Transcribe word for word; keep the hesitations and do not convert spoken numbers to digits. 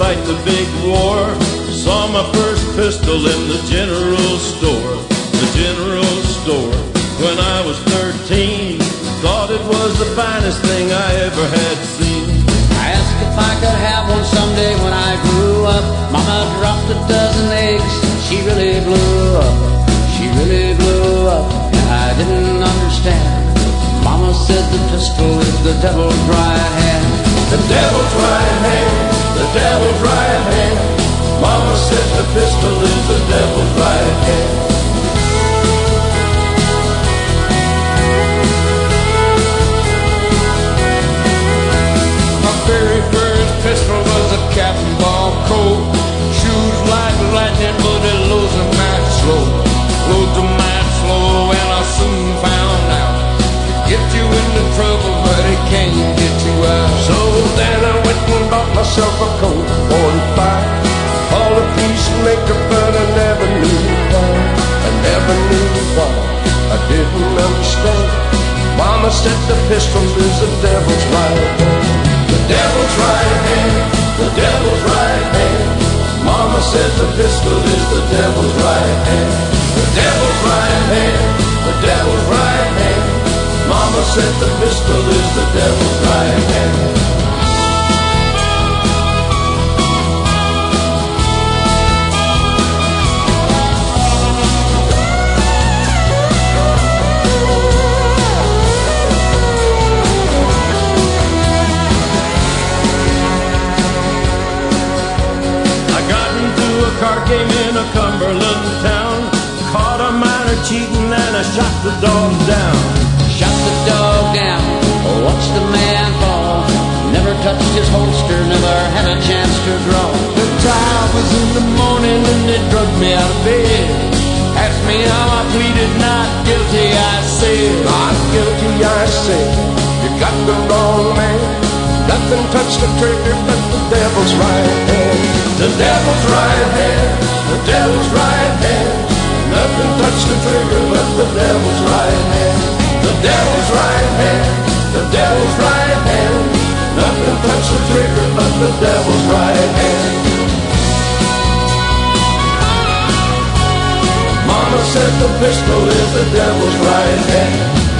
fight the big war. Saw my first pistol in the general store, the general store, when I was thirteen. Thought it was the finest thing I ever had seen. I asked if I could have one someday when I grew up. Mama dropped a dozen eggs, she really blew up. She really blew up, and I didn't understand. Mama said the pistol is the devil's right hand. The devil's right hand, the devil's right hand. Mama said the pistol is the devil's right hand. My very first pistol was a Captain Ball Colt. Shoots like lightning, but it loads a match slow. Loads a match slow, and I soon found out it get you into trouble, but it can't get you out. So then I went and bought myself a Colt forty-five. All a peacemaker, but I never knew why. I never knew why. I didn't understand. Mama said the pistol is the devil's right hand. The devil's right hand, the devil's right hand. Mama said the pistol is the devil's right hand. The devil's right hand, the devil's right hand. Mama said the pistol is the devil's right hand. Car came in a Cumberland town, caught a miner cheating and I shot the dog down. Shot the dog down, watched the man fall. Never touched his holster, never had a chance to draw. The time was in the morning and they drugged me out of bed. Asked me how I pleaded not guilty, I said. Not guilty, I said. You got the wrong man. Nothing touched the trigger but the devil's right hand. The devil's right hand, the devil's right hand. Nothing touched the trigger but the devil's right hand. The devil's right hand, the devil's right hand. Nothing touched the trigger but the devil's right hand. Mama said the pistol is the devil's right hand.